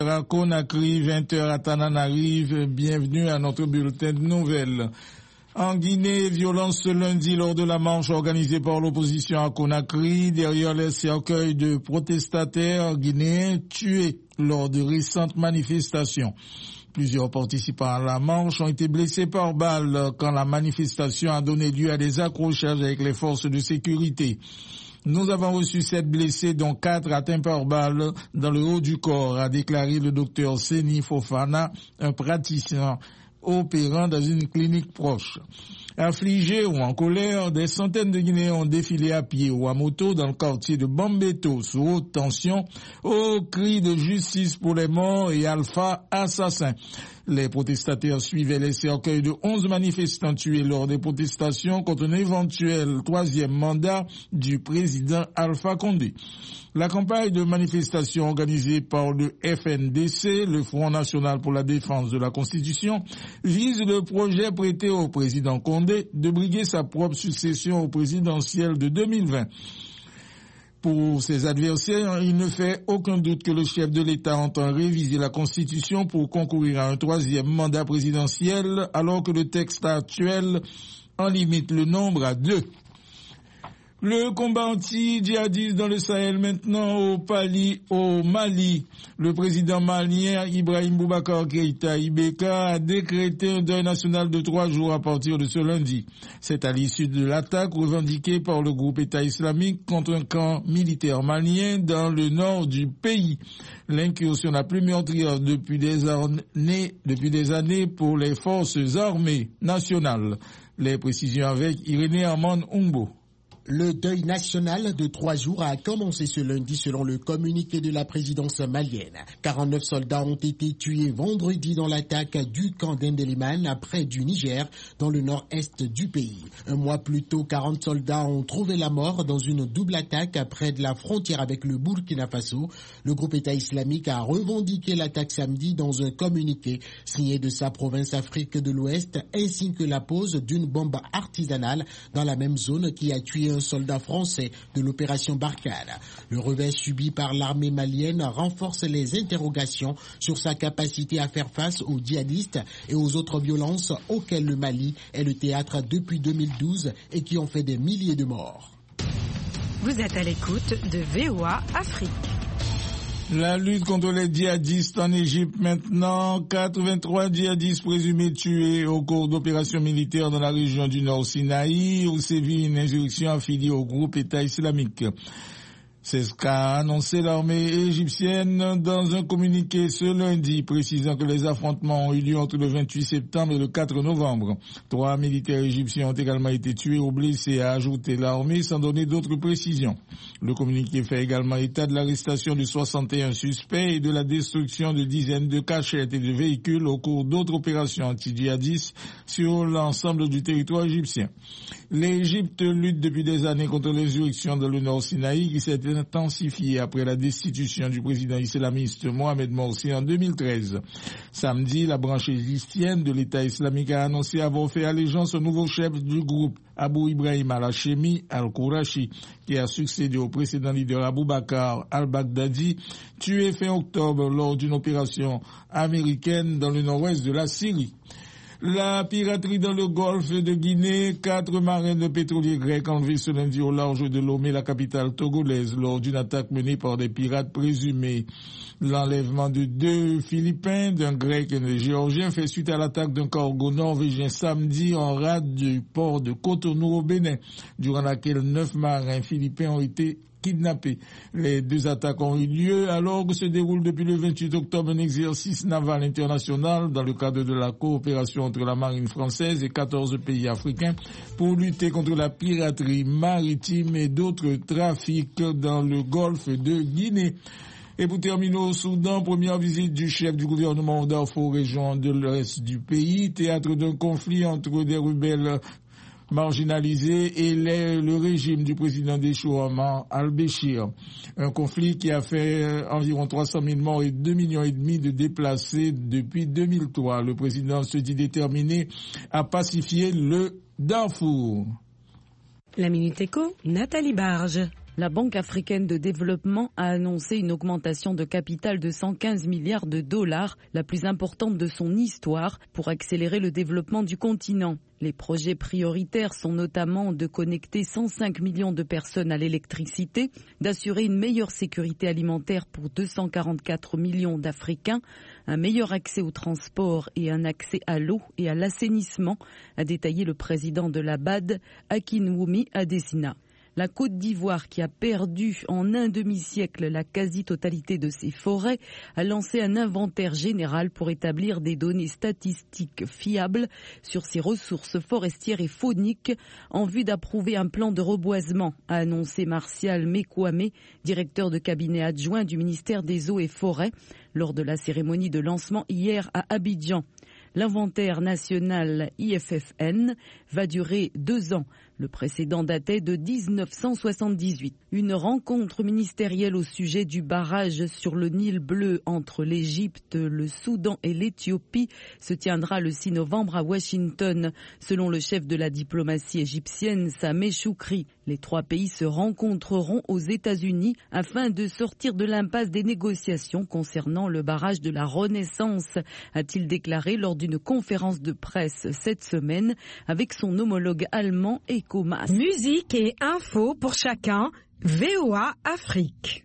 À Conakry, 20h à Tananarive, bienvenue à notre bulletin de nouvelles. En Guinée, violence ce lundi lors de la marche organisée par l'opposition à Conakry, derrière les cercueils de protestataires guinéens tués lors de récentes manifestations. Plusieurs participants à la marche ont été blessés par balles quand la manifestation a donné lieu à des accrochages avec les forces de sécurité. Nous avons reçu 7 blessés, dont 4 atteints par balle dans le haut du corps, a déclaré le docteur Seni Fofana, un praticien opérant dans une clinique proche. Affligés ou en colère, des centaines de Guinéens ont défilé à pied ou à moto dans le quartier de Bambeto sous haute tension au cri de justice pour les morts et Alpha assassin. Les protestataires suivaient les cercueils de 11 manifestants tués lors des protestations contre un éventuel 3e mandat du président Alpha Condé. La campagne de manifestation organisée par le FNDC, le Front National pour la Défense de la Constitution, vise le projet prêté au président Condé de briguer sa propre succession au présidentiel de 2020. Pour ses adversaires, il ne fait aucun doute que le chef de l'État entend réviser la Constitution pour concourir à un 3e mandat présidentiel, alors que le texte actuel en limite le nombre à 2. Le combat anti-djihadiste dans le Sahel maintenant au Mali. Le président malien Ibrahim Boubacar Keïta Ibeka a décrété un deuil national de 3 jours à partir de ce lundi. C'est à l'issue de l'attaque revendiquée par le groupe État islamique contre un camp militaire malien dans le nord du pays. L'incursion la plus meurtrière depuis des années pour les forces armées nationales. Les précisions avec Irénée Armand Umbo. Le deuil national de 3 jours a commencé ce lundi selon le communiqué de la présidence malienne. 49 soldats ont été tués vendredi dans l'attaque du camp d'Endeliman près du Niger, dans le nord-est du pays. Un mois plus tôt, 40 soldats ont trouvé la mort dans une double attaque près de la frontière avec le Burkina Faso. Le groupe État islamique a revendiqué l'attaque samedi dans un communiqué signé de sa province Afrique de l'Ouest, ainsi que la pose d'une bombe artisanale dans la même zone qui a tué un soldat français de l'opération Barkhane. Le revers subi par l'armée malienne renforce les interrogations sur sa capacité à faire face aux djihadistes et aux autres violences auxquelles le Mali est le théâtre depuis 2012 et qui ont fait des milliers de morts. Vous êtes à l'écoute de VOA Afrique. La lutte contre les djihadistes en Égypte maintenant. 83 djihadistes présumés tués au cours d'opérations militaires dans la région du Nord Sinaï où sévit une insurrection affiliée au groupe État islamique. C'est ce qu'a annoncé l'armée égyptienne dans un communiqué ce lundi, précisant que les affrontements ont eu lieu entre le 28 septembre et le 4 novembre. 3 militaires égyptiens ont également été tués ou blessés, a ajouté l'armée sans donner d'autres précisions. Le communiqué fait également état de l'arrestation de 61 suspects et de la destruction de dizaines de cachettes et de véhicules au cours d'autres opérations anti-djihadistes sur l'ensemble du territoire égyptien. L'Égypte lutte depuis des années contre l'insurrection dans le Nord Sinaï qui s'est intensifiée après la destitution du président islamiste Mohamed Morsi en 2013. Samedi, la branche égyptienne de l'État islamique a annoncé avoir fait allégeance au nouveau chef du groupe, Abou Ibrahim al-Hashemi al-Kourachi, qui a succédé au précédent leader Abou Bakr al-Baghdadi, tué fin octobre lors d'une opération américaine dans le nord-ouest de la Syrie. La piraterie dans le golfe de Guinée, 4 marins de pétroliers grecs enlevés ce lundi au large de Lomé, la capitale togolaise, lors d'une attaque menée par des pirates présumés. L'enlèvement de 2 Philippins, d'un grec et d'un géorgien, fait suite à l'attaque d'un cargo norvégien samedi en rade du port de Cotonou au Bénin, durant laquelle 9 marins philippins ont été kidnappés. Les 2 attaques ont eu lieu alors que se déroule depuis le 28 octobre un exercice naval international dans le cadre de la coopération entre la marine française et 14 pays africains pour lutter contre la piraterie maritime et d'autres trafics dans le golfe de Guinée. Et pour terminer au Soudan, première visite du chef du gouvernement au Darfour, région de l'Est du pays, théâtre d'un conflit entre des rebelles marginalisé et le régime du président déchu Omar al-Béchir. Un conflit qui a fait environ 300 000 morts et 2,5 millions de déplacés depuis 2003. Le président se dit déterminé à pacifier le Darfour. La Minute Éco, Nathalie Barge. La Banque africaine de développement a annoncé une augmentation de capital de 115 milliards de dollars, la plus importante de son histoire, pour accélérer le développement du continent. Les projets prioritaires sont notamment de connecter 105 millions de personnes à l'électricité, d'assurer une meilleure sécurité alimentaire pour 244 millions d'Africains, un meilleur accès au transport et un accès à l'eau et à l'assainissement, a détaillé le président de la BAD, Akinwumi Adesina. La Côte d'Ivoire, qui a perdu en un demi-siècle la quasi-totalité de ses forêts, a lancé un inventaire général pour établir des données statistiques fiables sur ses ressources forestières et fauniques en vue d'approuver un plan de reboisement, a annoncé Martial Mekwame, directeur de cabinet adjoint du ministère des Eaux et Forêts, lors de la cérémonie de lancement hier à Abidjan. L'inventaire national IFFN va durer 2 ans. Le précédent datait de 1978. Une rencontre ministérielle au sujet du barrage sur le Nil bleu entre l'Égypte, le Soudan et l'Éthiopie se tiendra le 6 novembre à Washington. Selon le chef de la diplomatie égyptienne, Sameh Choukri, les 3 pays se rencontreront aux États-Unis afin de sortir de l'impasse des négociations concernant le barrage de la Renaissance, a-t-il déclaré lors d'une conférence de presse cette semaine avec son homologue allemand Eco Mas. Musique et info pour chacun, VOA Afrique.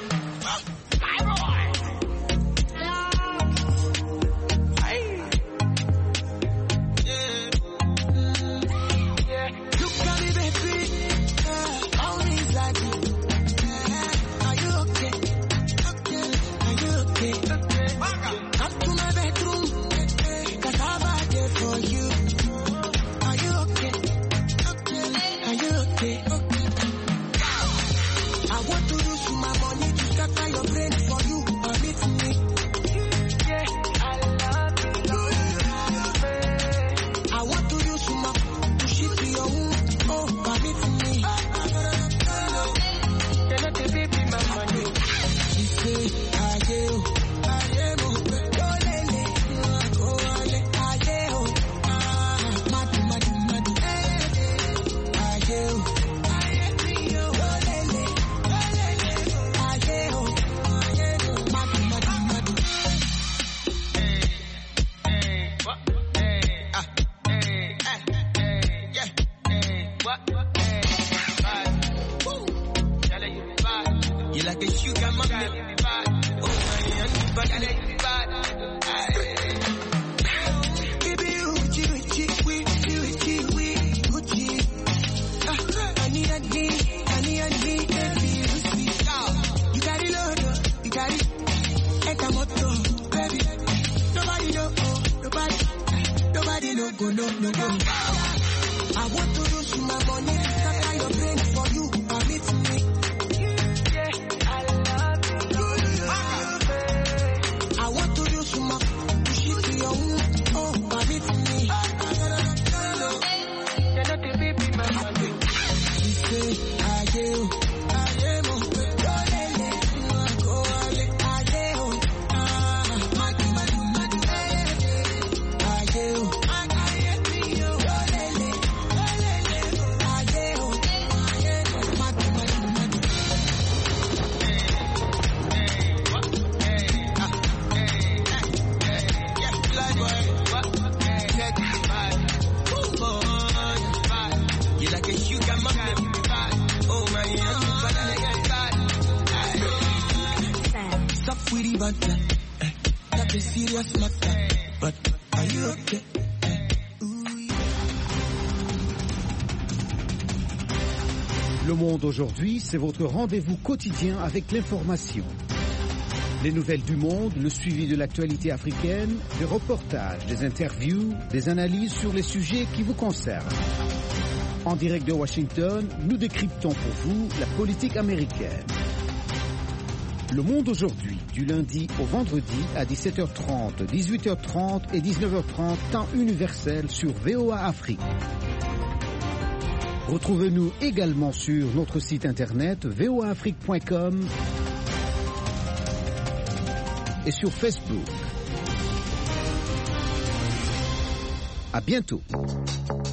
Le Monde aujourd'hui, c'est votre rendez-vous quotidien avec l'information. Les nouvelles du monde, le suivi de l'actualité africaine, des reportages, des interviews, des analyses sur les sujets qui vous concernent. En direct de Washington, nous décryptons pour vous la politique américaine. Le Monde aujourd'hui, du lundi au vendredi à 17h30, 18h30 et 19h30, temps universel sur VOA Afrique. Retrouvez-nous également sur notre site internet voaafrique.com et sur Facebook. À bientôt.